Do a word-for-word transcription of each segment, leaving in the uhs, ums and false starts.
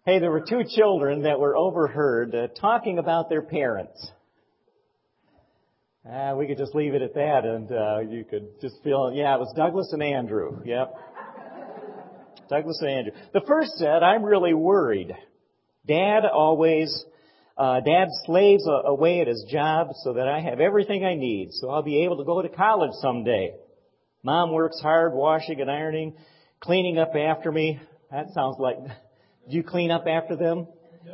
Hey, there were two children that were overheard uh, talking about their parents. Uh, we could just leave it at that, and uh, you could just feel, yeah, it was Douglas and Andrew. Yep. Douglas and Andrew. The first said, I'm really worried. Dad always, uh, Dad slaves a- away at his job so that I have everything I need, so I'll be able to go to college someday. Mom works hard, washing and ironing, cleaning up after me. That sounds like... Do you clean up after them?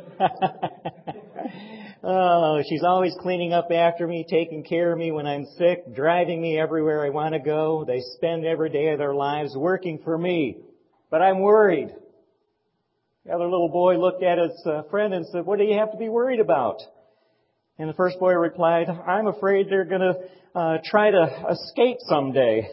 Oh, she's always cleaning up after me, taking care of me when I'm sick, driving me everywhere I want to go. They spend every day of their lives working for me. But I'm worried. The other little boy looked at his uh, friend and said, what do you have to be worried about? And the first boy replied, I'm afraid they're going to uh, try to escape someday.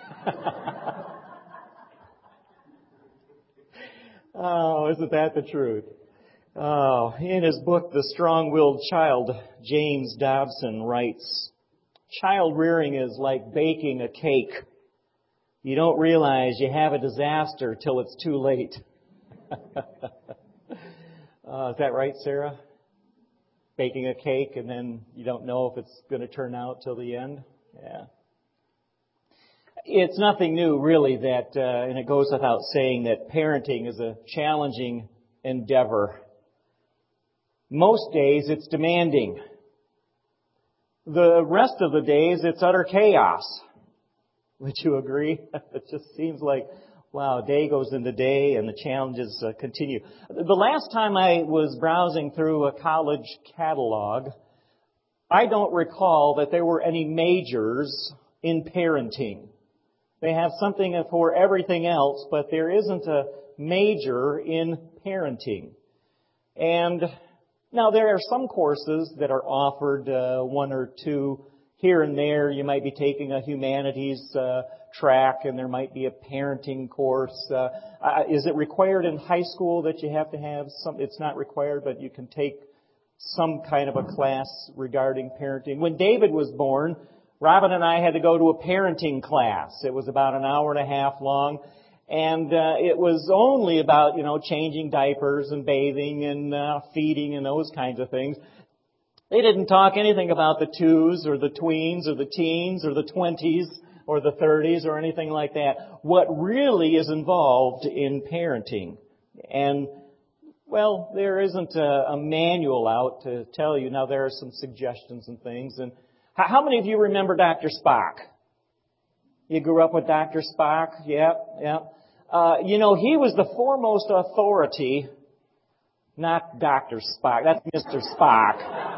Oh, isn't that the truth? Oh, in his book, The Strong-Willed Child, James Dobson writes, child rearing is like baking a cake. You don't realize you have a disaster till it's too late. uh, is that right, Sarah? Baking a cake and then you don't know if it's going to turn out till the end? Yeah. It's nothing new, really, that, uh, and it goes without saying that parenting is a challenging endeavor. Most days it's demanding. The rest of the days it's utter chaos. Would you agree? It just seems like, wow, day goes into day and the challenges uh, continue. The last time I was browsing through a college catalog, I don't recall that there were any majors in parenting. They have something for everything else, but there isn't a major in parenting. And now there are some courses that are offered, uh, one or two here and there. You might be taking a humanities uh, track, and there might be a parenting course. Uh, is it required in high school that you have to have some? It's not required, but you can take some kind of a class regarding parenting. When David was born, Robin and I had to go to a parenting class. It was about an hour and a half long. And uh, it was only about, you know, changing diapers and bathing and uh, feeding and those kinds of things. They didn't talk anything about the twos or the tweens or the teens or the twenties or the thirties or anything like that. What really is involved in parenting. And, well, there isn't a, a manual out to tell you. Now, there are some suggestions and things. And how many of you remember Doctor Spock? You grew up with Doctor Spock? Yep, yep. Uh, you know, he was the foremost authority, not Doctor Spock, that's Mister Spock.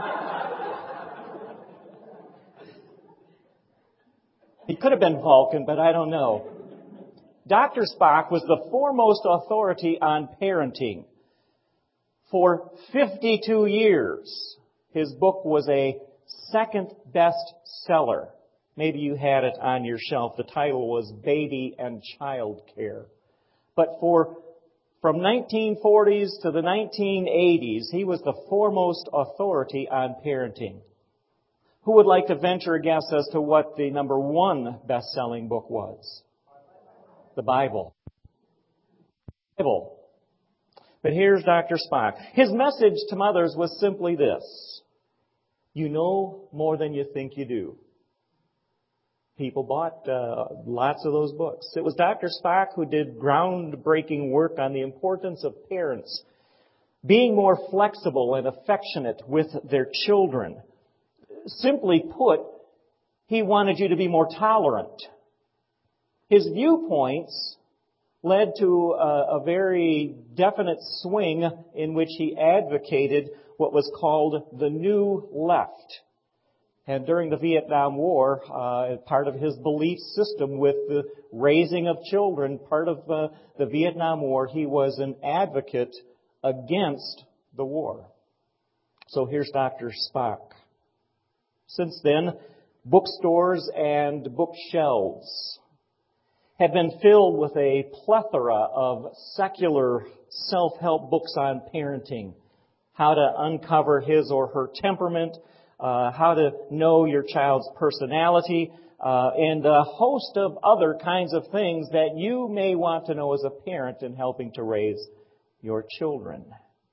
He could have been Vulcan, but I don't know. Doctor Spock was the foremost authority on parenting. For fifty-two years, his book was a second best seller. Maybe you had it on your shelf. The title was Baby and Child Care. But for from nineteen forties to the nineteen eighties, he was the foremost authority on parenting. Who would like to venture a guess as to what the number one best-selling book was? The Bible. Bible. But here's Doctor Spock. His message to mothers was simply this: you know more than you think you do. People bought uh, lots of those books. It was Doctor Spock who did groundbreaking work on the importance of parents being more flexible and affectionate with their children. Simply put, he wanted you to be more tolerant. His viewpoints led to a, a very definite swing in which he advocated what was called the New Left. And during the Vietnam War, uh, part of his belief system with the raising of children, part of uh, the Vietnam War, he was an advocate against the war. So here's Doctor Spock. Since then, bookstores and bookshelves have been filled with a plethora of secular self-help books on parenting, how to uncover his or her temperament, Uh, how to know your child's personality, uh, and a host of other kinds of things that you may want to know as a parent in helping to raise your children.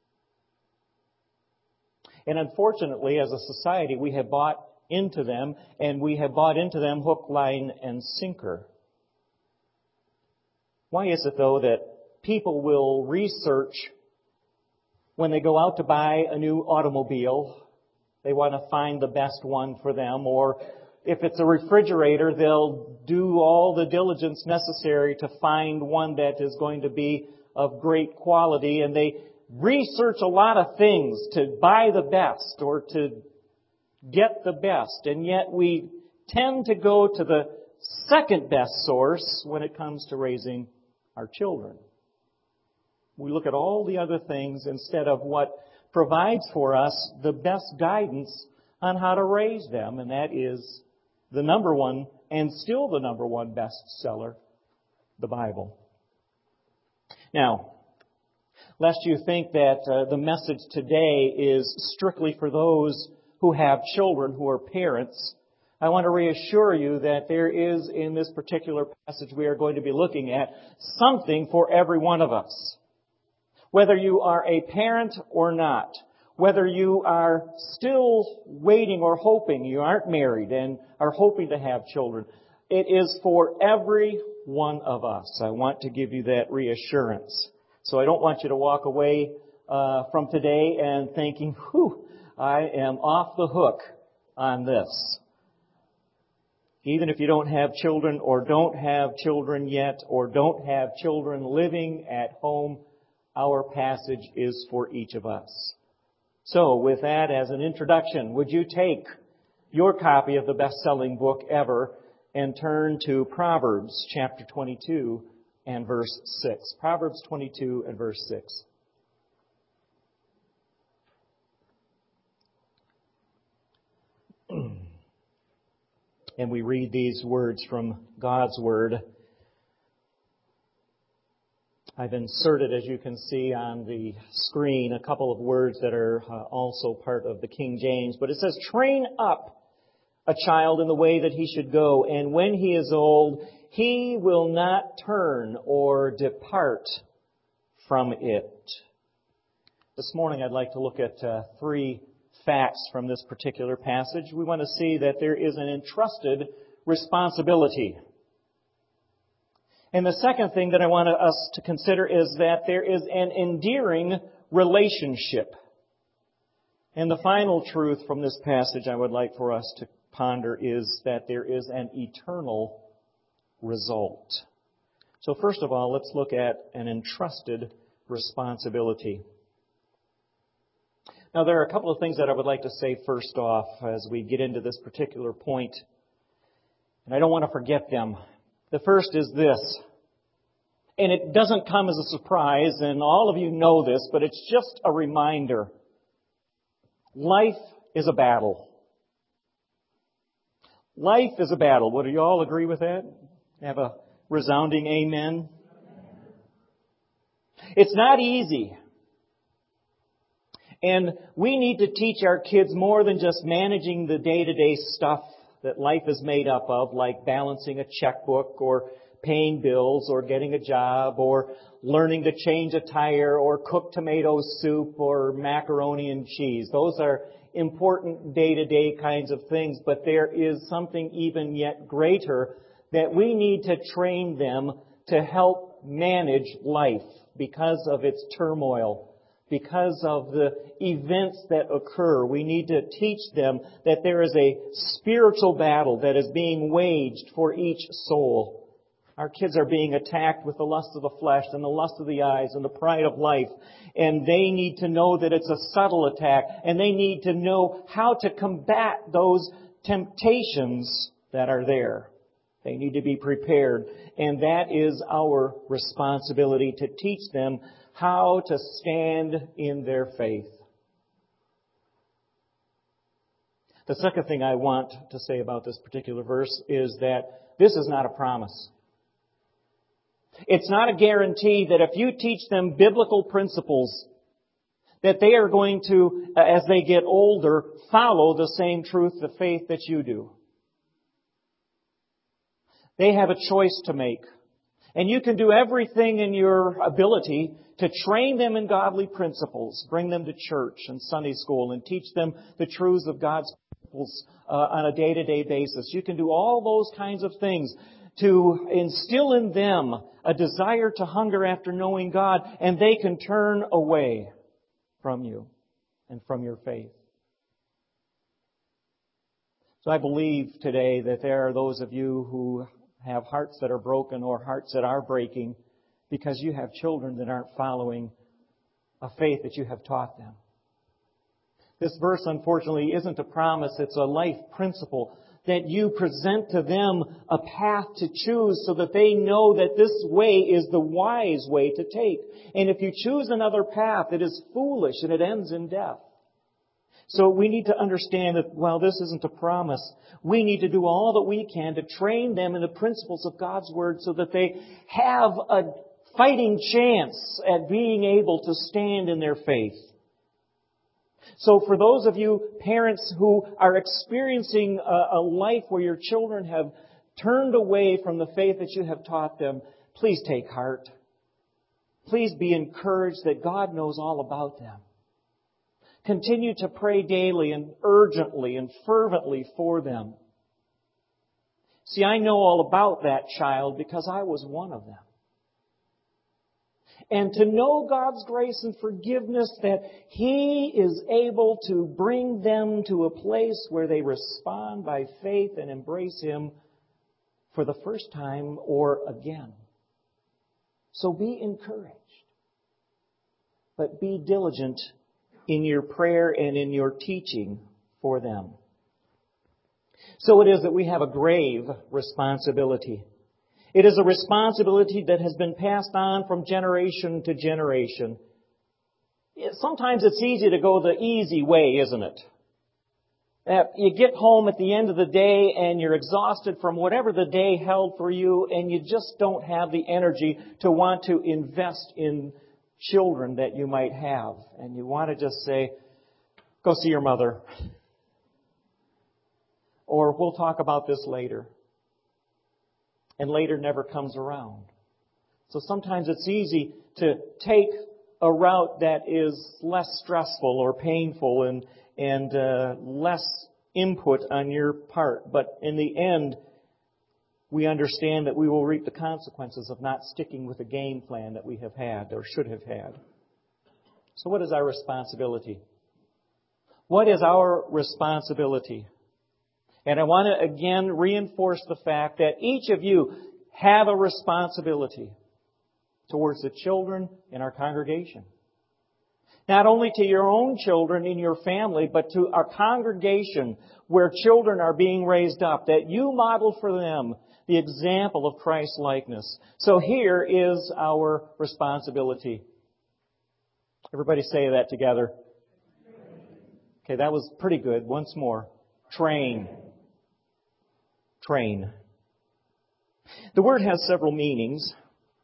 And unfortunately, as a society, we have bought into them, and we have bought into them hook, line, and sinker. Why is it, though, that people will research when they go out to buy a new automobile? They want to find the best one for them. Or if it's a refrigerator, they'll do all the diligence necessary to find one that is going to be of great quality. And they research a lot of things to buy the best or to get the best. And yet we tend to go to the second best source when it comes to raising our children. We look at all the other things instead of what provides for us the best guidance on how to raise them, and that is the number one and still the number one bestseller, the Bible. Now, lest you think that uh, the message today is strictly for those who have children, who are parents, I want to reassure you that there is, in this particular passage we are going to be looking at, something for every one of us. Whether you are a parent or not, whether you are still waiting or hoping, you aren't married and are hoping to have children, it is for every one of us. I want to give you that reassurance. So I don't want you to walk away uh, from today and thinking, whew, I am off the hook on this. Even if you don't have children or don't have children yet or don't have children living at home, our passage is for each of us. So with that as an introduction, would you take your copy of the best-selling book ever and turn to Proverbs chapter twenty-two and verse six. Proverbs twenty-two and verse six. And we read these words from God's Word. I've inserted, as you can see on the screen, a couple of words that are uh, also part of the King James. But it says, train up a child in the way that he should go, and when he is old, he will not turn or depart from it. This morning I'd like to look at uh, three facts from this particular passage. We want to see that there is an entrusted responsibility. And the second thing that I want us to consider is that there is an endearing relationship. And the final truth from this passage I would like for us to ponder is that there is an eternal result. So first of all, let's look at an entrusted responsibility. Now, there are a couple of things that I would like to say first off as we get into this particular point. And I don't want to forget them. The first is this, and it doesn't come as a surprise, and all of you know this, but it's just a reminder. Life is a battle. Life is a battle. Would you all agree with that? Have a resounding amen? It's not easy. And we need to teach our kids more than just managing the day-to-day stuff that life is made up of, like balancing a checkbook or paying bills or getting a job or learning to change a tire or cook tomato soup or macaroni and cheese. Those are important day-to-day kinds of things, but there is something even yet greater that we need to train them to help manage life because of its turmoil. Because of the events that occur, we need to teach them that there is a spiritual battle that is being waged for each soul. Our kids are being attacked with the lust of the flesh and the lust of the eyes and the pride of life. And they need to know that it's a subtle attack. And they need to know how to combat those temptations that are there. They need to be prepared. And that is our responsibility, to teach them how to stand in their faith. The second thing I want to say about this particular verse is that this is not a promise. It's not a guarantee that if you teach them biblical principles, that they are going to, as they get older, follow the same truth of faith that you do. They have a choice to make. And you can do everything in your ability to train them in godly principles, bring them to church and Sunday school and teach them the truths of God's principles uh, on a day-to-day basis. You can do all those kinds of things to instill in them a desire to hunger after knowing God, and they can turn away from you and from your faith. So I believe today that there are those of you who have hearts that are broken or hearts that are breaking because you have children that aren't following a faith that you have taught them. This verse, unfortunately, isn't a promise. It's a life principle that you present to them a path to choose so that they know that this way is the wise way to take. And if you choose another path, it is foolish and it ends in death. So we need to understand that while this isn't a promise, we need to do all that we can to train them in the principles of God's Word so that they have a fighting chance at being able to stand in their faith. So for those of you parents who are experiencing a, a life where your children have turned away from the faith that you have taught them, please take heart. Please be encouraged that God knows all about them. Continue to pray daily and urgently and fervently for them. See, I know all about that child because I was one of them. And to know God's grace and forgiveness that He is able to bring them to a place where they respond by faith and embrace Him for the first time or again. So be encouraged. But be diligent in your prayer and in your teaching for them. So it is that we have a grave responsibility. It is a responsibility that has been passed on from generation to generation. Sometimes it's easy to go the easy way, isn't it? You get home at the end of the day and you're exhausted from whatever the day held for you, and you just don't have the energy to want to invest in children that you might have. And you want to just say, go see your mother. Or we'll talk about this later. And later never comes around. So sometimes it's easy to take a route that is less stressful or painful and, and uh, less input on your part. But in the end, we understand that we will reap the consequences of not sticking with the game plan that we have had or should have had. So what is our responsibility? What is our responsibility? And I want to again reinforce the fact that each of you have a responsibility towards the children in our congregation. Not only to your own children in your family, but to our congregation where children are being raised up, that you model for them the example of Christ's likeness. So here is our responsibility. Everybody say that together. Okay, that was pretty good. Once more. Train. Train. The word has several meanings.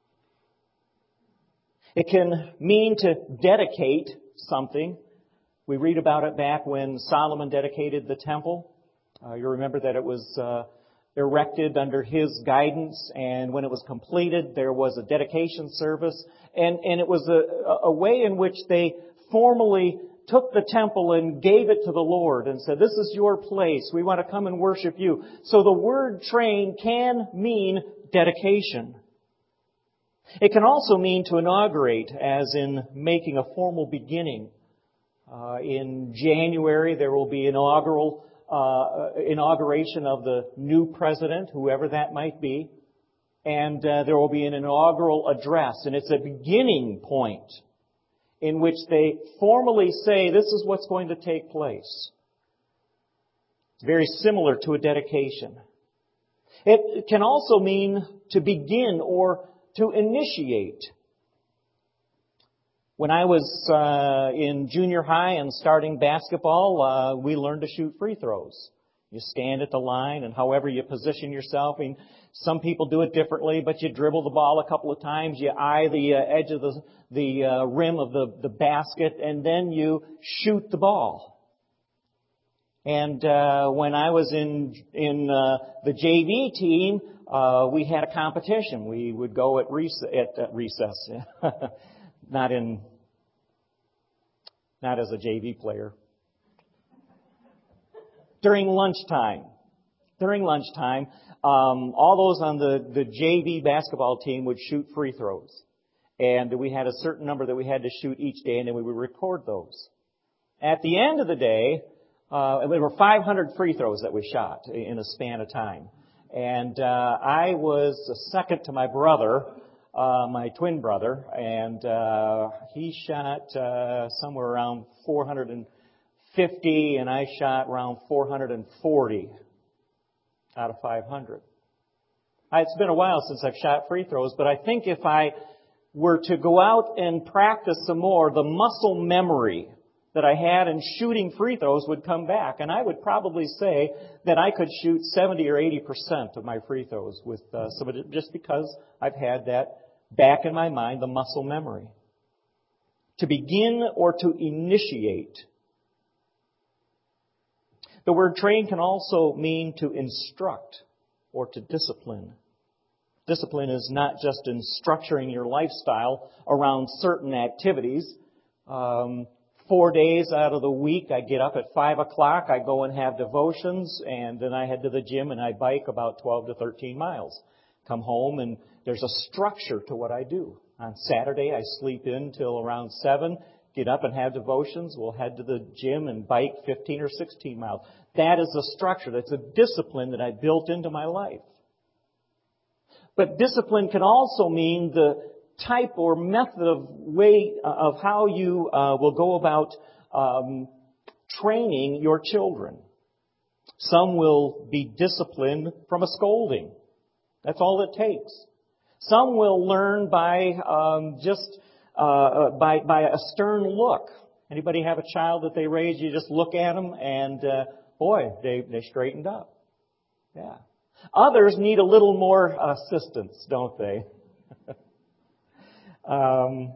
It can mean to dedicate something. We read about it back when Solomon dedicated the temple. Uh, you remember that it was uh, erected under his guidance, and when it was completed, there was a dedication service. And, and it was a, a way in which they formally took the temple and gave it to the Lord and said, this is your place. We want to come and worship you. So the word train can mean dedication. It can also mean to inaugurate, as in making a formal beginning. Uh, in January, there will be inaugural uh, inauguration of the new president, whoever that might be. And uh, there will be an inaugural address. And it's a beginning point in which they formally say, this is what's going to take place. It's very similar to a dedication. It can also mean to begin or to initiate. When I was uh, in junior high and starting basketball, uh, we learned to shoot free throws. You stand at the line, and however you position yourself, I mean, some people do it differently, but you dribble the ball a couple of times, you eye the uh, edge of the, the uh, rim of the, the basket, and then you shoot the ball. And uh, when I was in in uh, the J V team, uh, we had a competition. We would go at, rec- at, at recess, not in, not as a J V player. During lunchtime, during lunchtime, um, all those on the, the J V basketball team would shoot free throws. And we had a certain number that we had to shoot each day, and then we would record those. At the end of the day, uh, there were five hundred free throws that we shot in a span of time. And uh, I was second to my brother, uh, my twin brother, and uh, he shot uh, somewhere around four hundred fifty, and I shot around four hundred forty out of five hundred. It's been a while since I've shot free throws, but I think if I were to go out and practice some more, the muscle memory that I had in shooting free throws would come back. And I would probably say that I could shoot seventy or eighty percent of my free throws with uh, some of it, just because I've had that back in my mind, the muscle memory. To begin or to initiate. The word train can also mean to instruct or to discipline. Discipline is not just in structuring your lifestyle around certain activities. Um, four days out of the week, I get up at five o'clock, I go and have devotions, and then I head to the gym and I bike about twelve to thirteen miles. Come home and there's a structure to what I do. On Saturday, I sleep in till around seven, get up and have devotions. We'll head to the gym and bike fifteen or sixteen miles. That is a structure. That's a discipline that I built into my life. But discipline can also mean the type or method of way of how you uh, will go about um, training your children. Some will be disciplined from a scolding. That's all it takes. Some will learn by um, just uh, by by a stern look. Anybody have a child that they raise? You just look at them, and uh, boy, they they straightened up. Yeah. Others need a little more assistance, don't they? um,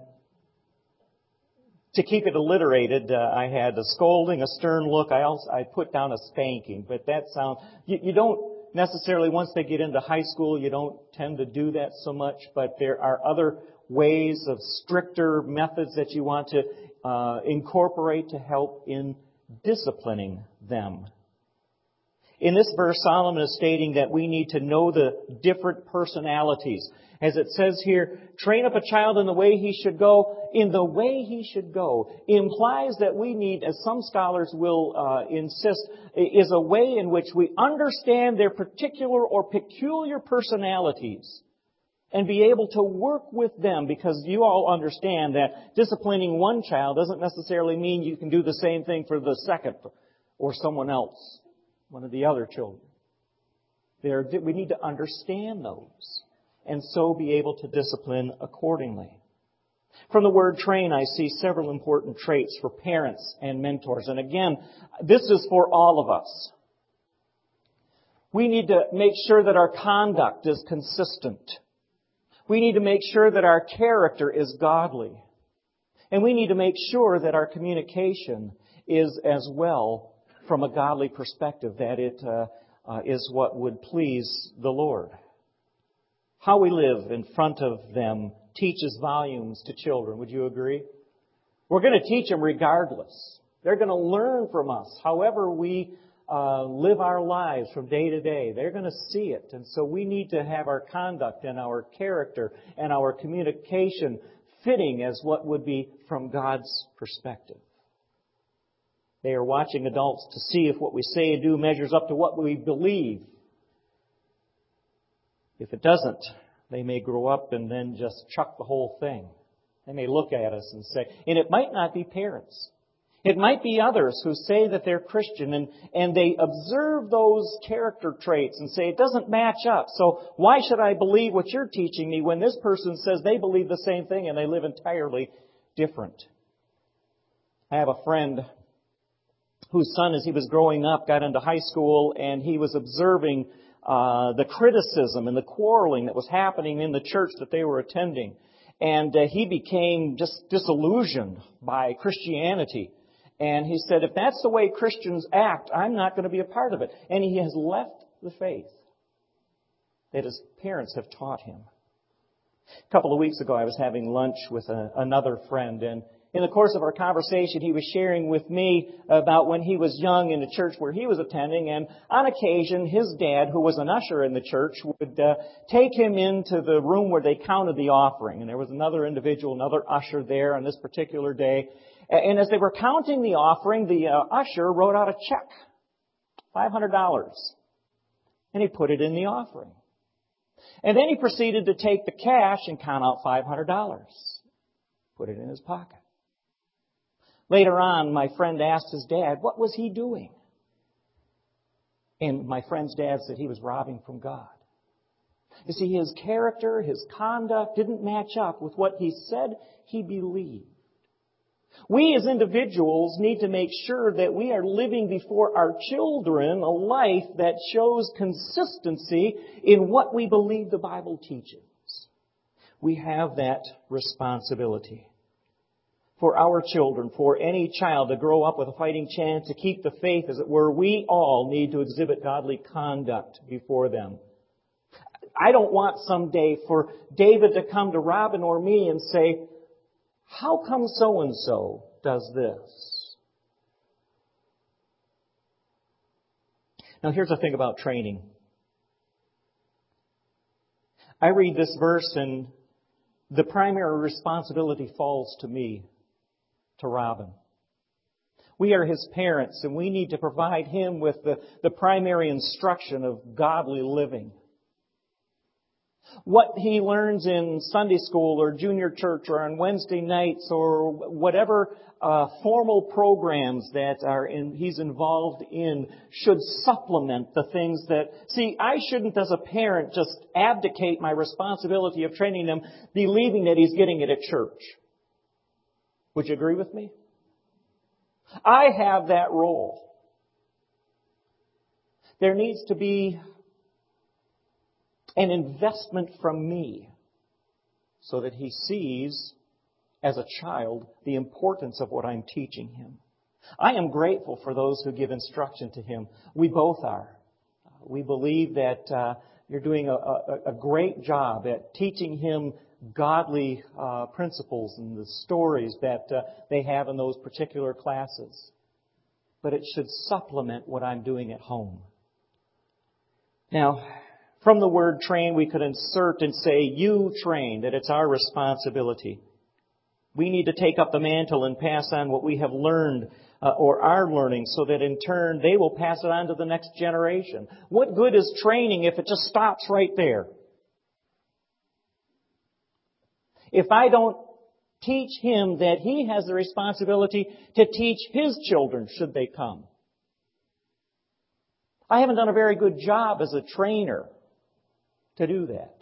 to keep it alliterated, uh, I had a scolding, a stern look. I also I put down a spanking, but that sounds you, you don't necessarily, once they get into high school, you don't tend to do that so much. But there are other ways of stricter methods that you want to uh, incorporate to help in disciplining them. In this verse, Solomon is stating that we need to know the different personalities. As it says here, train up a child in the way he should go. In the way he should go implies that we need, as some scholars will uh, insist, is a way in which we understand their particular or peculiar personalities and be able to work with them, because you all understand that disciplining one child doesn't necessarily mean you can do the same thing for the second or someone else. One of the other children. There, we need to understand those and so be able to discipline accordingly. From the word train, I see several important traits for parents and mentors. And again, this is for all of us. We need to make sure that our conduct is consistent. We need to make sure that our character is godly. And we need to make sure that our communication is as well from a godly perspective, that it uh, uh, is what would please the Lord. How we live in front of them teaches volumes to children. Would you agree? We're going to teach them regardless. They're going to learn from us. However we uh, live our lives from day to day, they're going to see it. And so we need to have our conduct and our character and our communication fitting as what would be from God's perspective. They are watching adults to see if what we say and do measures up to what we believe. If it doesn't, they may grow up and then just chuck the whole thing. They may look at us and say, and it might not be parents. It might be others who say that they're Christian and, and they observe those character traits and say, it doesn't match up. So why should I believe what you're teaching me when this person says they believe the same thing and they live entirely different? I have a friend whose son, as he was growing up, got into high school, and he was observing uh, the criticism and the quarreling that was happening in the church that they were attending. And uh, he became just disillusioned by Christianity. And he said, if that's the way Christians act, I'm not going to be a part of it. And he has left the faith. that his parents have taught him. A couple of weeks ago, I was having lunch with a, another friend, and in the course of our conversation, he was sharing with me about when he was young in the church where he was attending, and on occasion, his dad, who was an usher in the church, would uh, take him into the room where they counted the offering. And there was another individual, another usher there on this particular day. And as they were counting the offering, the uh, usher wrote out a check, five hundred dollars, and he put it in the offering. And then he proceeded to take the cash and count out five hundred dollars, put it in his pocket. Later on, my friend asked his dad, what was he doing? And my friend's dad said he was robbing from God. You see, his character, his conduct didn't match up with what he said he believed. We as individuals need to make sure that we are living before our children a life that shows consistency in what we believe the Bible teaches. We have that responsibility. For our children, for any child to grow up with a fighting chance to keep the faith, as it were, we all need to exhibit godly conduct before them. I don't want someday for David to come to Robin or me and say, how come so-and-so does this? Now here's the thing about training. I read this verse and the primary responsibility falls to me, to Robin. We are his parents and we need to provide him with the, the primary instruction of godly living. What he learns in Sunday school or junior church or on Wednesday nights or whatever uh, formal programs that are in, he's involved in should supplement the things that... See, I shouldn't as a parent just abdicate my responsibility of training him believing that he's getting it at church. Would you agree with me? I have that role. There needs to be an investment from me so that he sees as a child the importance of what I'm teaching him. I am grateful for those who give instruction to him. We both are. We believe that uh, you're doing a, a, a great job at teaching him godly uh, principles and the stories that uh, they have in those particular classes. But it should supplement what I'm doing at home. Now, from the word train, we could insert and say, you train, that it's our responsibility. We need to take up the mantle and pass on what we have learned uh, or are learning so that in turn they will pass it on to the next generation. What good is training if it just stops right there? If I don't teach him that he has the responsibility to teach his children should they come. I haven't done a very good job as a trainer to do that.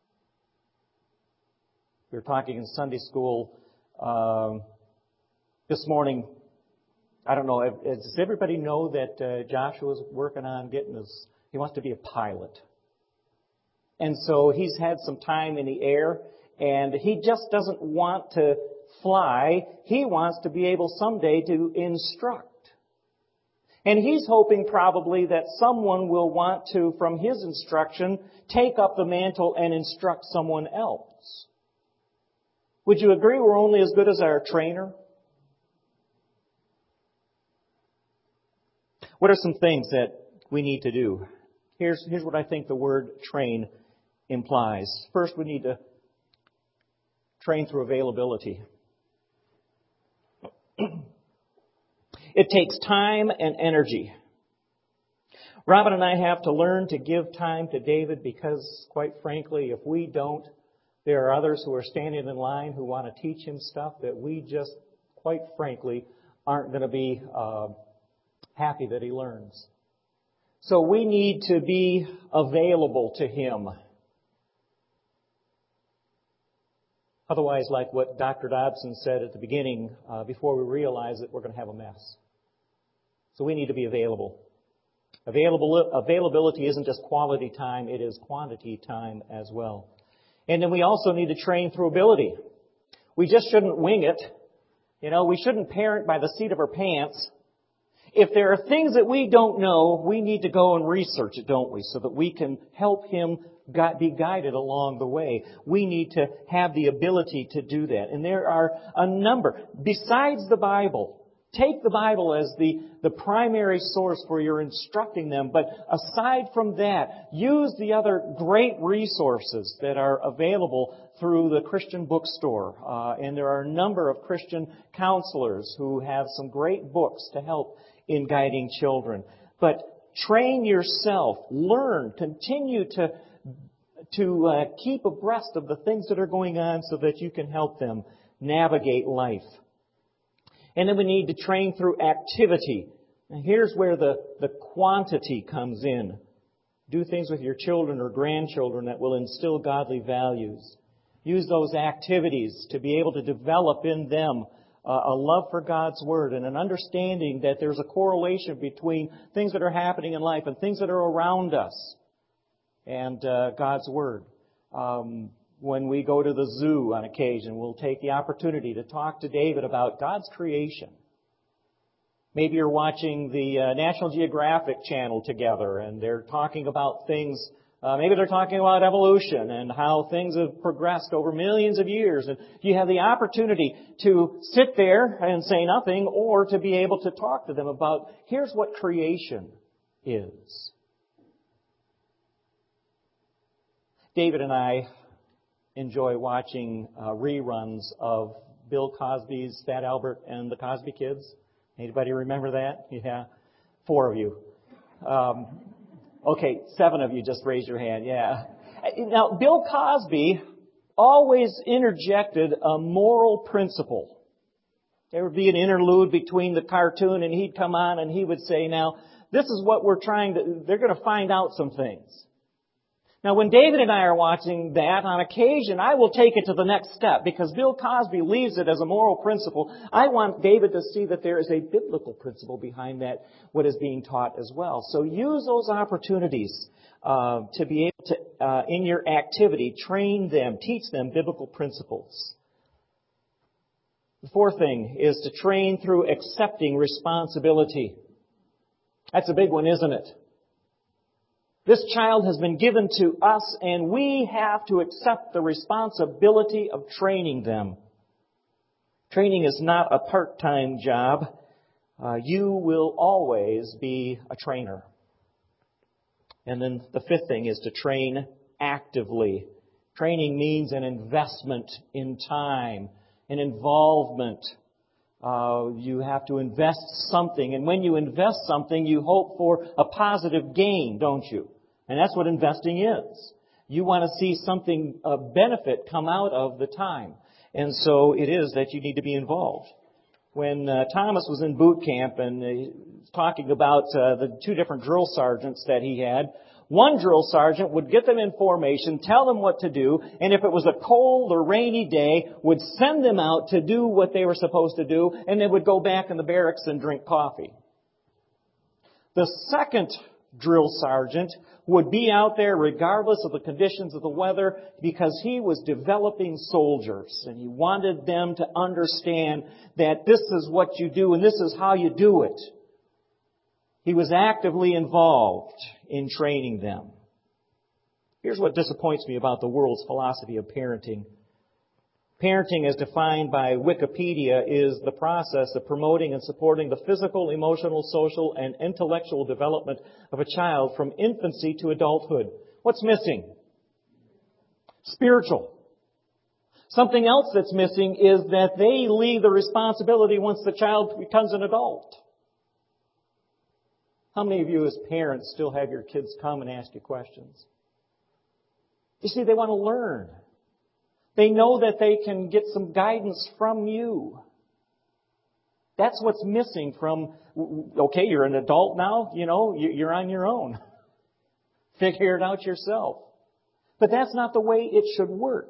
We were talking in Sunday school um, this morning. I don't know, does everybody know that uh, Joshua's working on getting his, he wants to be a pilot. And so he's had some time in the air, and he just doesn't want to fly. He wants to be able someday to instruct. And he's hoping probably that someone will want to, from his instruction, take up the mantle and instruct someone else. Would you agree we're only as good as our trainer? What are some things that we need to do? Here's, here's what I think the word train implies. First, we need to train through availability. It takes time and energy. Robin and I have to learn to give time to David because, quite frankly, if we don't, there are others who are standing in line who want to teach him stuff that we just, quite frankly, aren't going to be uh, happy that he learns. So we need to be available to him. Otherwise, like what Doctor Dobson said at the beginning, uh, before we realize it, we're going to have a mess. So we need to be available. Available, availability isn't just quality time, it is quantity time as well. And then we also need to train through ability. We just shouldn't wing it. You know, we shouldn't parent by the seat of our pants. If there are things that we don't know, we need to go and research it, don't we? So that we can help him be guided along the way. We need to have the ability to do that. And there are a number. Besides the Bible, take the Bible as the, the primary source for your instructing them. But aside from that, use the other great resources that are available through the Christian bookstore. Uh, and there are a number of Christian counselors who have some great books to help in guiding children. But train yourself. Learn. Continue to, to uh, keep abreast of the things that are going on so that you can help them navigate life. And then we need to train through activity. And here's where the, the quantity comes in. Do things with your children or grandchildren that will instill godly values. Use those activities to be able to develop in them uh, a love for God's Word and an understanding that there's a correlation between things that are happening in life and things that are around us and uh, God's Word. Um, When we go to the zoo on occasion, we'll take the opportunity to talk to David about God's creation. Maybe you're watching the uh, National Geographic channel together and they're talking about things, uh, maybe they're talking about evolution and how things have progressed over millions of years. And you have the opportunity to sit there and say nothing or to be able to talk to them about, here's what creation is. David and I enjoy watching uh, reruns of Bill Cosby's Fat Albert and the Cosby Kids. Anybody remember that? Yeah, four of you. Um, okay, seven of you just raised your hand. Yeah. Now, Bill Cosby always interjected a moral principle. There would be an interlude between the cartoon, and he'd come on and he would say, "Now, this is what we're trying to. They're going to find out some things." Now, when David and I are watching that, on occasion, I will take it to the next step because Bill Cosby leaves it as a moral principle. I want David to see that there is a biblical principle behind that, what is being taught as well. So use those opportunities uh, to be able to, uh, in your activity, train them, teach them biblical principles. The fourth thing is to train through accepting responsibility. That's a big one, isn't it? This child has been given to us, and we have to accept the responsibility of training them. Training is not a part-time job. Uh, you will always be a trainer. And then the fifth thing is to train actively. Training means an investment in time, an involvement. Uh, you have to invest something. And when you invest something, you hope for a positive gain, don't you? And that's what investing is. You want to see something, a benefit come out of the time. And so it is that you need to be involved. When uh, Thomas was in boot camp and uh, he was talking about uh, the two different drill sergeants that he had, one drill sergeant would get them in formation, tell them what to do, and if it was a cold or rainy day, would send them out to do what they were supposed to do, and they would go back in the barracks and drink coffee. The second drill sergeant would be out there regardless of the conditions of the weather because he was developing soldiers and he wanted them to understand that this is what you do and this is how you do it. He was actively involved in training them. Here's what disappoints me about the world's philosophy of parenting. Parenting, as defined by Wikipedia, is the process of promoting and supporting the physical, emotional, social, and intellectual development of a child from infancy to adulthood. What's missing? Spiritual. Something else that's missing is that they leave the responsibility once the child becomes an adult. How many of you as parents still have your kids come and ask you questions? You see, they want to learn. They know that they can get some guidance from you. That's what's missing from, okay, you're an adult now, you know, you're on your own. Figure it out yourself. But that's not the way it should work.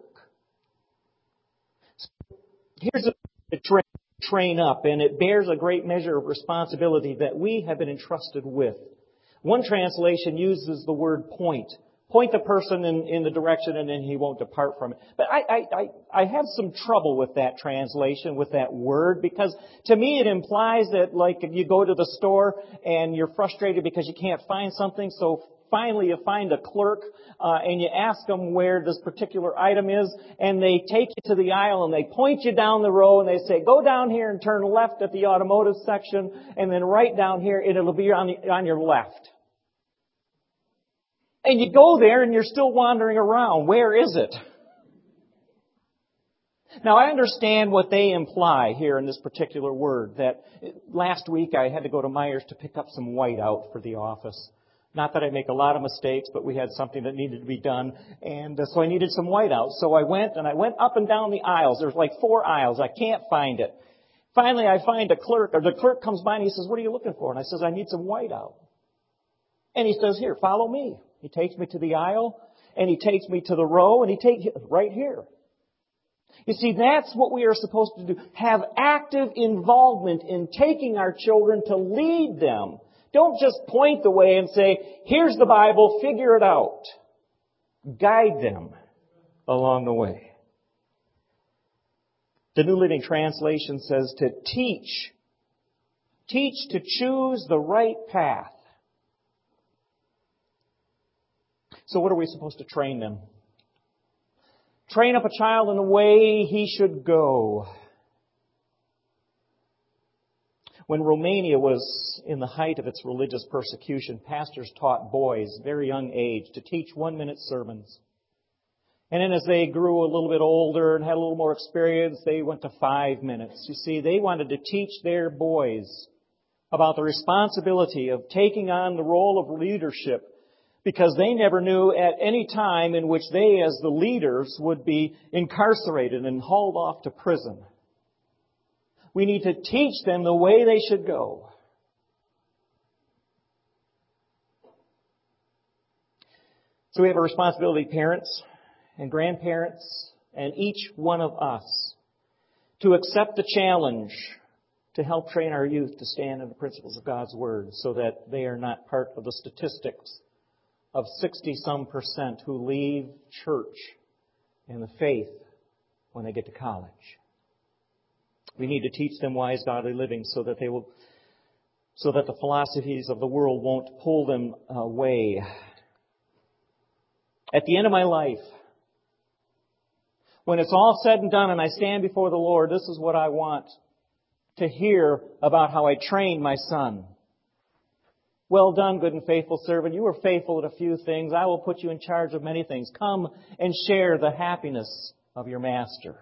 So here's a train, train up, and it bears a great measure of responsibility that we have been entrusted with. One translation uses the word point. Point the person in, in the direction and then he won't depart from it. But I, I, I, I have some trouble with that translation, with that word, because to me it implies that like if you go to the store and you're frustrated because you can't find something, so finally you find a clerk uh, and you ask them where this particular item is, and they take you to the aisle and they point you down the row and they say, go down here and turn left at the automotive section, and then right down here and it'll be on, the, on your left. And you go there and you're still wandering around. Where is it? Now, I understand what they imply here in this particular word, that last week I had to go to Myers to pick up some whiteout for the office. Not that I make a lot of mistakes, but we had something that needed to be done, and uh, so I needed some whiteout. So I went and I went up and down the aisles. There's like four aisles. I can't find it. Finally, I find a clerk, or the clerk comes by and he says, what are you looking for? And I says, I need some whiteout. And he says, here, follow me. He takes me to the aisle, and he takes me to the row, and he takes right here. You see, that's what we are supposed to do. Have active involvement in taking our children to lead them. Don't just point the way and say, here's the Bible, figure it out. Guide them along the way. The New Living Translation says to teach. Teach to choose the right path. So what are we supposed to train them? Train up a child in the way he should go. When Romania was in the height of its religious persecution, pastors taught boys, very young age, to teach one-minute sermons. And then as they grew a little bit older and had a little more experience, they went to five minutes. You see, they wanted to teach their boys about the responsibility of taking on the role of leadership, because they never knew at any time in which they, as the leaders, would be incarcerated and hauled off to prison. We need to teach them the way they should go. So we have a responsibility, parents and grandparents, and each one of us, to accept the challenge to help train our youth to stand in the principles of God's Word so that they are not part of the statistics of sixty-some percent who leave church and the faith when they get to college. We need to teach them wise, godly living so that they will, so that the philosophies of the world won't pull them away. At the end of my life, when it's all said and done and I stand before the Lord, this is what I want to hear about how I trained my son. Well done, good and faithful servant. You were faithful at a few things. I will put you in charge of many things. Come and share the happiness of your master.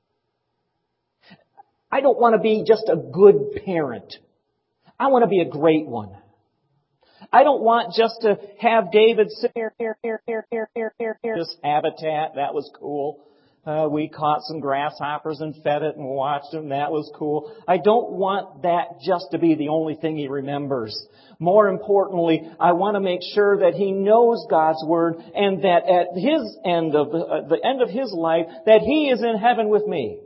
I don't want to be just a good parent. I want to be a great one. I don't want just to have David sit here, here, here, here, here, here, here, here. This habitat, that was cool. Uh, we caught some grasshoppers and fed it and watched them. That was cool. I don't want that just to be the only thing he remembers. More importantly, I want to make sure that he knows God's Word and that at his end of the, uh, the end of his life, that he is in heaven with me.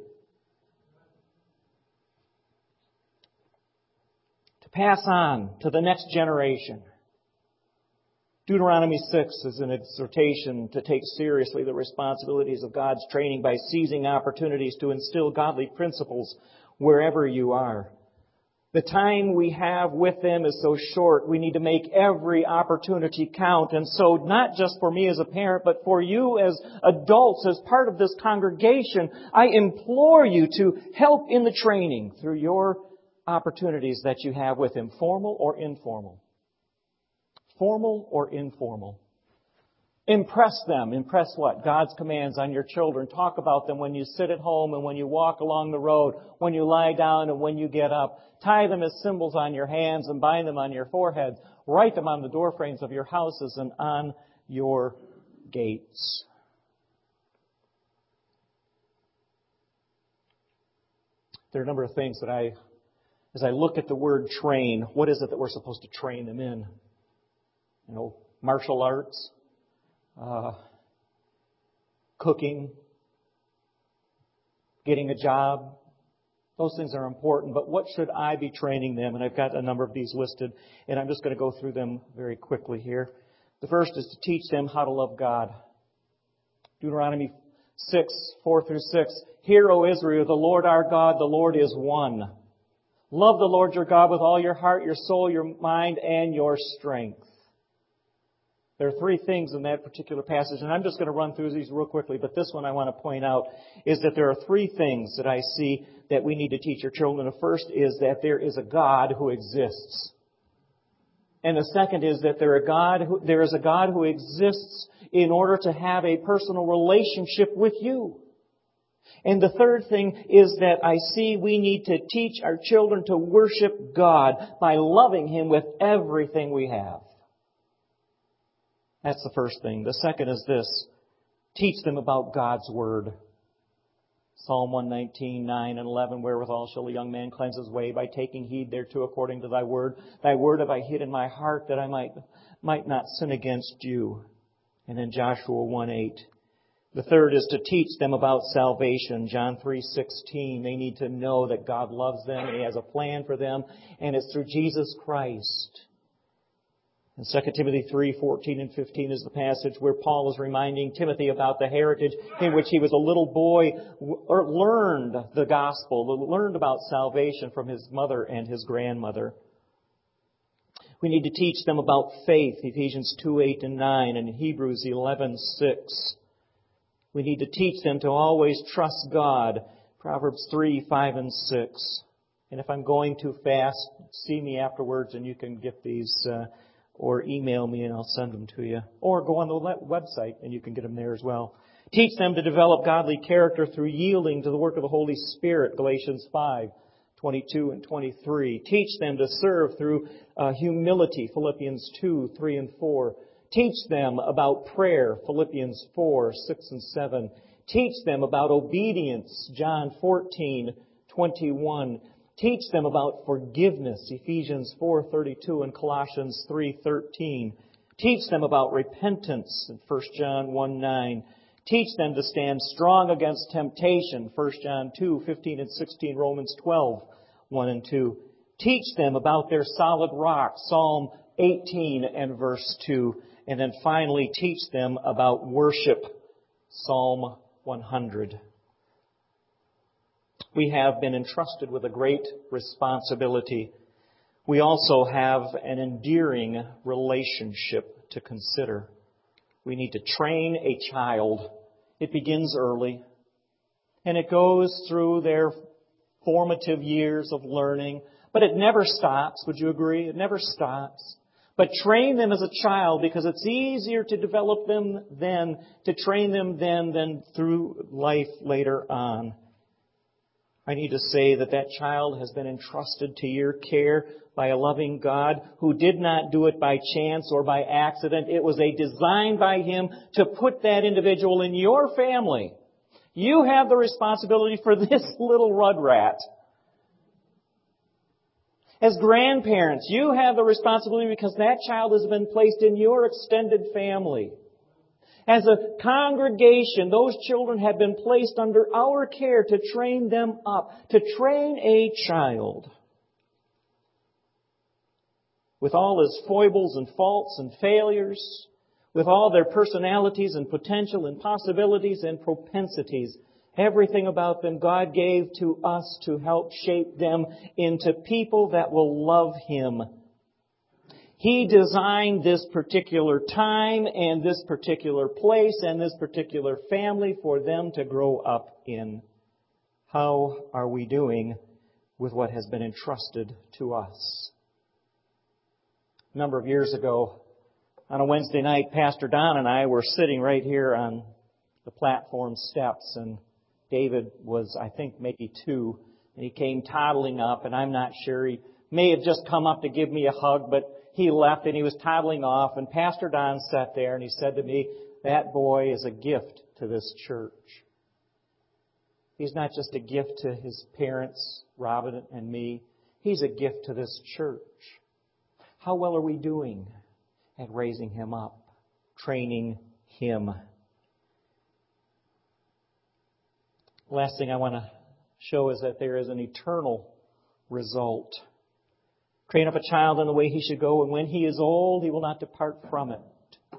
To pass on to the next generation. Deuteronomy six is an exhortation to take seriously the responsibilities of God's training by seizing opportunities to instill godly principles wherever you are. The time we have with them is so short. We need to make every opportunity count. And so not just for me as a parent, but for you as adults, as part of this congregation, I implore you to help in the training through your opportunities that you have with them, formal or informal. Formal or informal. Impress them. Impress what? God's commands on your children. Talk about them when you sit at home and when you walk along the road, when you lie down and when you get up. Tie them as symbols on your hands and bind them on your foreheads. Write them on the doorframes of your houses and on your gates. There are a number of things that I, as I look at the word train, what is it that we're supposed to train them in? You know, martial arts, uh, cooking, getting a job. Those things are important, but what should I be training them? And I've got a number of these listed, and I'm just going to go through them very quickly here. The first is to teach them how to love God. Deuteronomy six, four through six. Hear, O Israel, the Lord our God, the Lord is one. Love the Lord your God with all your heart, your soul, your mind, and your strength. There are three things in that particular passage, and I'm just going to run through these real quickly, but this one I want to point out is that there are three things that I see that we need to teach our children. The first is that there is a God who exists. And the second is that there, are God who, there is a God who exists in order to have a personal relationship with you. And the third thing is that I see we need to teach our children to worship God by loving Him with everything we have. That's the first thing. The second is this. Teach them about God's Word. Psalm one nineteen, nine and eleven, wherewithal shall a young man cleanse his way by taking heed thereto according to thy word. Thy word have I hid in my heart that I might, might not sin against you. And then Joshua one eight. The third is to teach them about salvation. John three sixteen. They need to know that God loves them and He has a plan for them, and it's through Jesus Christ. And Second Timothy three fourteen and fifteen is the passage where Paul is reminding Timothy about the heritage in which he was a little boy, or learned the gospel, learned about salvation from his mother and his grandmother. We need to teach them about faith, Ephesians two eight and nine, and Hebrews eleven six. We need to teach them to always trust God, Proverbs three five and six. And if I'm going too fast, see me afterwards and you can get these, uh, or email me and I'll send them to you. Or go on the website and you can get them there as well. Teach them to develop godly character through yielding to the work of the Holy Spirit, Galatians five twenty-two and twenty-three. Teach them to serve through uh, humility, Philippians two three and four. Teach them about prayer, Philippians four six and seven. Teach them about obedience, John fourteen twenty-one. Teach them about forgiveness, Ephesians four thirty-two and Colossians three thirteen. Teach them about repentance, in First John one nine. Teach them to stand strong against temptation, First John two fifteen and sixteen, Romans twelve one and two. Teach them about their solid rock, Psalm eighteen and verse two. And then finally, teach them about worship, Psalm one hundred. We have been entrusted with a great responsibility. We also have an endearing relationship to consider. We need to train a child. It begins early, and it goes through their formative years of learning, but it never stops. Would you agree? It never stops. But train them as a child, because it's easier to develop them then, to train them then than through life later on. I need to say that that child has been entrusted to your care by a loving God who did not do it by chance or by accident. It was a design by Him to put that individual in your family. You have the responsibility for this little rud rat. As grandparents, you have the responsibility because that child has been placed in your extended family. As a congregation, those children have been placed under our care to train them up, to train a child. With all his foibles and faults and failures, with all their personalities and potential and possibilities and propensities, everything about them God gave to us to help shape them into people that will love Him. He designed this particular time and this particular place and this particular family for them to grow up in. How are we doing with what has been entrusted to us? A number of years ago, on a Wednesday night, Pastor Don and I were sitting right here on the platform steps, and David was, I think, maybe two, and he came toddling up, and I'm not sure. He may have just come up to give me a hug, but he left and he was toddling off, and Pastor Don sat there and he said to me, "That boy is a gift to this church." He's not just a gift to his parents, Robin and me. He's a gift to this church. How well are we doing at raising him up, training him? Last thing I want to show is that there is an eternal result. Train up a child in the way he should go, and when he is old, he will not depart from it.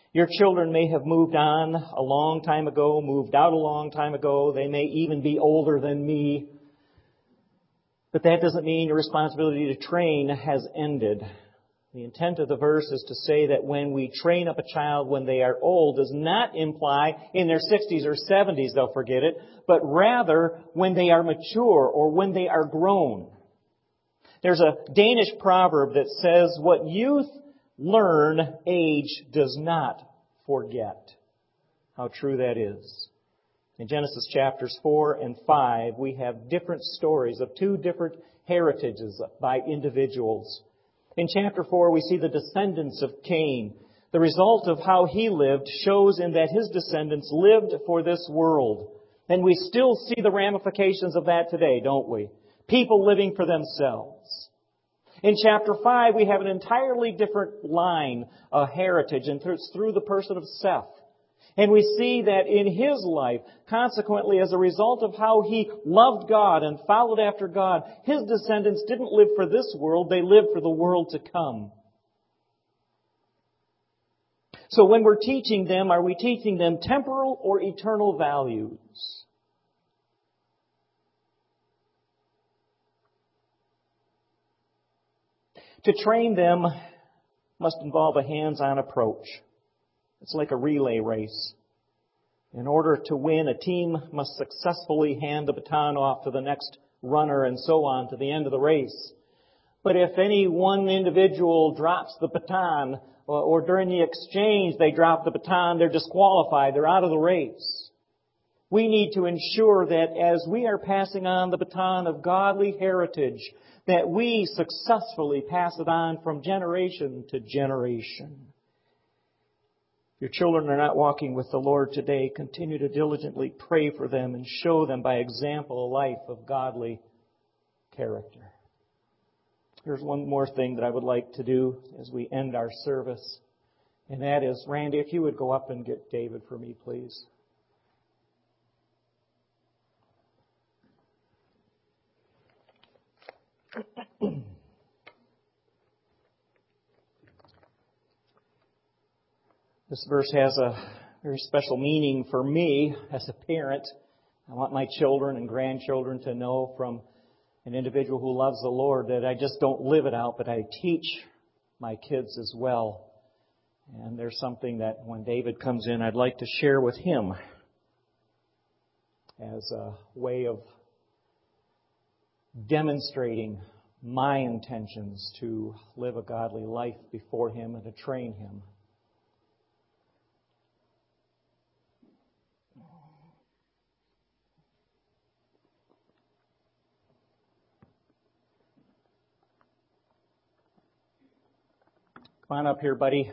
Your children may have moved on a long time ago, moved out a long time ago. They may even be older than me. But that doesn't mean your responsibility to train has ended. The intent of the verse is to say that when we train up a child when they are old does not imply in their sixties or seventies they'll forget it, but rather when they are mature or when they are grown. There's a Danish proverb that says, what youth learn, age does not forget. How true that is. In Genesis chapters four and five, we have different stories of two different heritages by individuals. In chapter four, we see the descendants of Cain. The result of how he lived shows in that his descendants lived for this world. And we still see the ramifications of that today, don't we? People living for themselves. In chapter five, we have an entirely different line, a heritage, and it's through the person of Seth. And we see that in his life, consequently, as a result of how he loved God and followed after God, his descendants didn't live for this world, they lived for the world to come. So when we're teaching them, are we teaching them temporal or eternal values? To train them must involve a hands-on approach. It's like a relay race. In order to win, a team must successfully hand the baton off to the next runner and so on to the end of the race. But if any one individual drops the baton, or, or during the exchange they drop the baton, they're disqualified, they're out of the race. We need to ensure that as we are passing on the baton of godly heritage, that we successfully pass it on from generation to generation. If your children are not walking with the Lord today, continue to diligently pray for them and show them by example a life of godly character. Here's one more thing that I would like to do as we end our service. And that is, Randy, if you would go up and get David for me, please. This verse has a very special meaning for me as a parent. I want my children and grandchildren to know from an individual who loves the Lord that I just don't live it out, but I teach my kids as well. And there's something that when David comes in, I'd like to share with him as a way of demonstrating my intentions to live a godly life before him and to train him. Come on up here, buddy.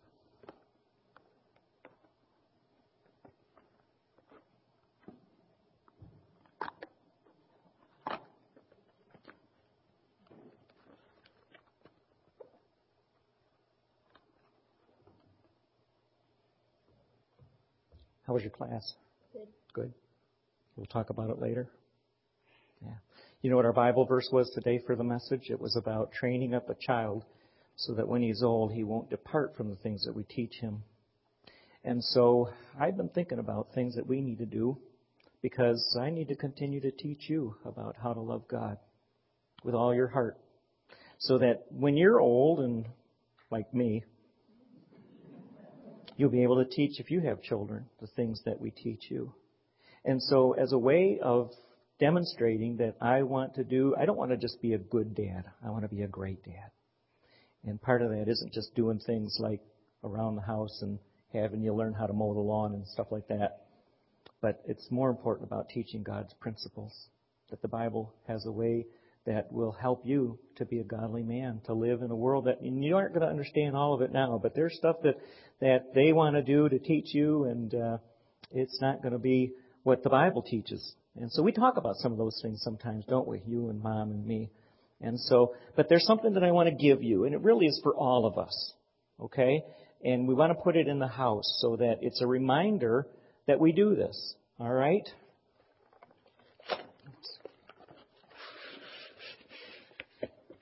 How was your class? Good. Good. We'll talk about it later. Yeah. You know what our Bible verse was today for the message? It was about training up a child so that when he's old, he won't depart from the things that we teach him. And so I've been thinking about things that we need to do because I need to continue to teach you about how to love God with all your heart so that when you're old and like me, you'll be able to teach, if you have children, the things that we teach you. And so as a way of demonstrating that I want to do, I don't want to just be a good dad. I want to be a great dad. And part of that isn't just doing things like around the house and having you learn how to mow the lawn and stuff like that. But it's more important about teaching God's principles, that the Bible has a way that will help you to be a godly man, to live in a world that you aren't going to understand all of it now, but there's stuff that, that they want to do to teach you, and uh, it's not going to be what the Bible teaches. And so we talk about some of those things sometimes, don't we? You and Mom and me. And so, but there's something that I want to give you, and it really is for all of us, okay? And we want to put it in the house so that it's a reminder that we do this, all right?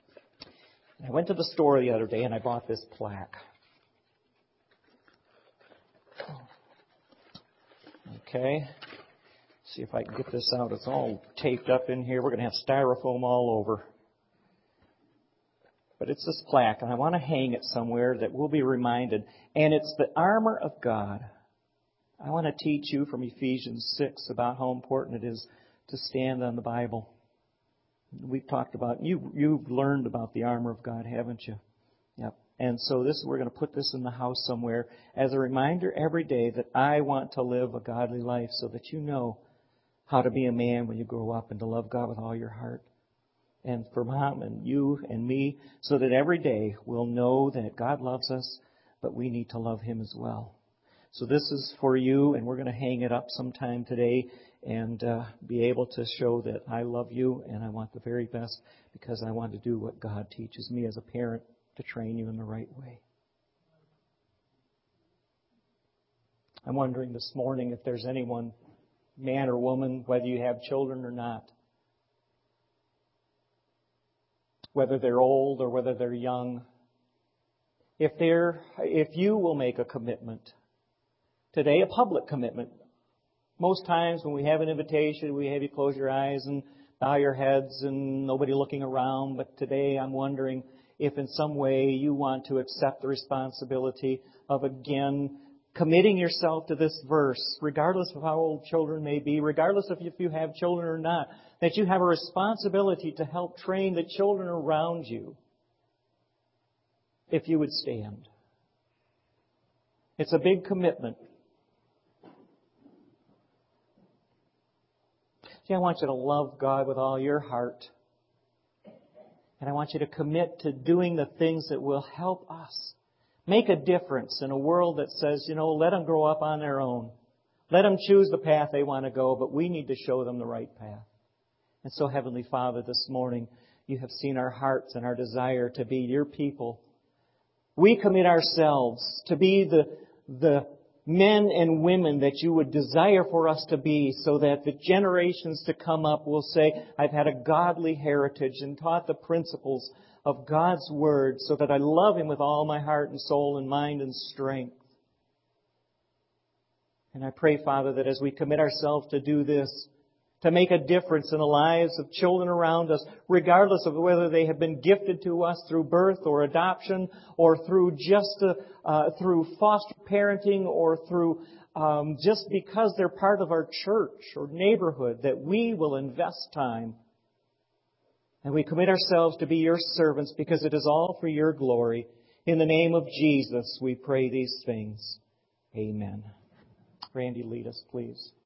I went to the store the other day and I bought this plaque. Okay. See if I can get this out. It's all taped up in here. We're going to have styrofoam all over. But it's this plaque, and I want to hang it somewhere that we'll be reminded. And it's the armor of God. I want to teach you from Ephesians six about how important it is to stand on the Bible. We've talked about, you, you've learned about the armor of God, haven't you? Yep. And so this, we're going to put this in the house somewhere as a reminder every day that I want to live a godly life so that you know how to be a man when you grow up and to love God with all your heart. And for Mom and you and me, so that every day we'll know that God loves us, but we need to love Him as well. So this is for you, and we're going to hang it up sometime today and uh, be able to show that I love you and I want the very best because I want to do what God teaches me as a parent to train you in the right way. I'm wondering this morning if there's anyone, man or woman, whether you have children or not, whether they're old or whether they're young, if they're, if you will make a commitment today, a public commitment. Most times when we have an invitation, we have you close your eyes and bow your heads and nobody looking around. But today I'm wondering if in some way you want to accept the responsibility of again committing yourself to this verse, regardless of how old children may be, regardless of if you have children or not, that you have a responsibility to help train the children around you. If you would stand. It's a big commitment. See, I want you to love God with all your heart. And I want you to commit to doing the things that will help us make a difference in a world that says, you know, let them grow up on their own. Let them choose the path they want to go, but we need to show them the right path. And so, Heavenly Father, this morning, you have seen our hearts and our desire to be your people. We commit ourselves to be the, the men and women that you would desire for us to be so that the generations to come up will say, I've had a godly heritage and taught the principles of God's Word so that I love Him with all my heart and soul and mind and strength. And I pray, Father, that as we commit ourselves to do this, to make a difference in the lives of children around us, regardless of whether they have been gifted to us through birth or adoption or through just uh, uh, through foster parenting or through um, just because they're part of our church or neighborhood, that we will invest time and we commit ourselves to be your servants because it is all for your glory. In the name of Jesus, we pray these things. Amen. Randy, lead us, please.